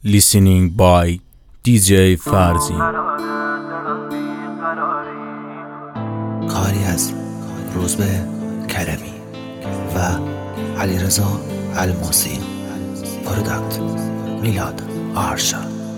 Listening by DJ فرزین. کاری از روزبه کرمی و علیرضا الماسی. پروداکت میلاد آرشا.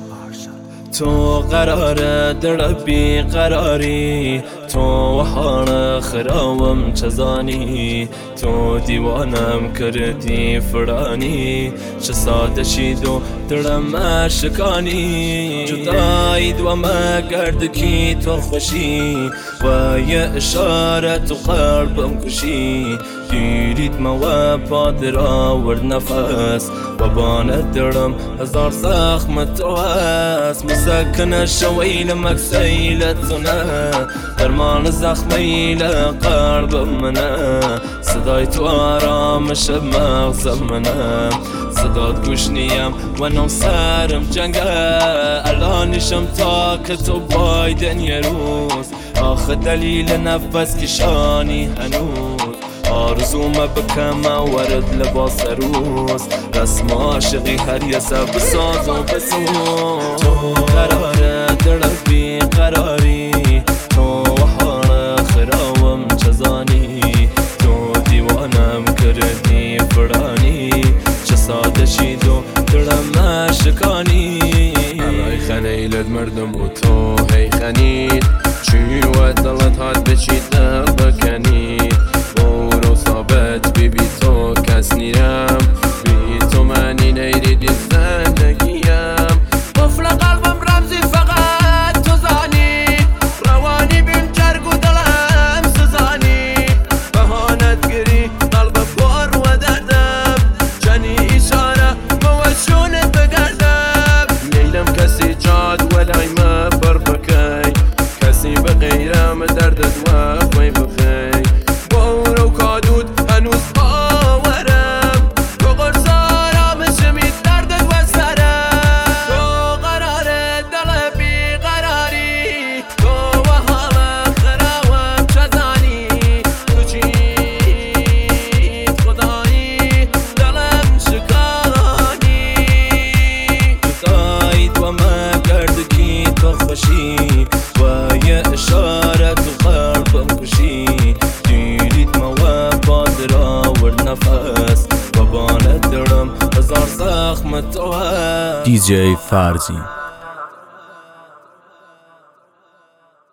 تو قراره در بی قراری، تو حال خراوم چزانی، تو دیوانم کردی فرانی، چه ساده شید و دلم شکانی، جدایید و ما گرد کی تو خوشی و یه اشاره تو قلبم کشی، گیرید ما و پادر آور نفس و بانت درم هزار زخم تو هست، مسکن شوی لمک سیلتونه درمان زخمی لقلب منه، صدای تو آرامش مغزم منه، صدات گوش نیم و نم سرم جنگه، الانشم تا که تو بایدن یه روز، آخه دلیل نفس کشانی هنوز، آرزوم بکم ورد لباس روز، رسم عاشقی هر یه سب ساز و بسوز، تو قراره در بی قراری، تو حال خراوم چزانی، تو دیوانم کردی فرانی، چه ساده شید و دلم شکانی، الای خلیلت مردم و تو هی خنید، چی و دلت هات بچید دل بکنید، برو ثابت بی تو کس نیرم، بی تو منی نیریدی زندگیم، قفل قلبم رمزی فقط تو زانی، روانی بیم جرگ و دلم سزانی، بهانت گری قلب پر و دردم، جنی اشاره موشونت بگردم، میلم کسی جاد ولای ما بر بکی، کسی بغیرم دردت و خوی بخی، برو کادود هنوز باورم، تو قرصارم شمید دردت و سرم، تو قراره دل بی قراری، تو و حال خراوم چزانی، تو چید خدایی دلم شکانی، جدایید و ما گرد کی تو خوشی و یه اشاره تو قلبم کشی، دیدید ما و پادر آور نفس و بانت درم هزار زخم تو هست. DJ فرزین.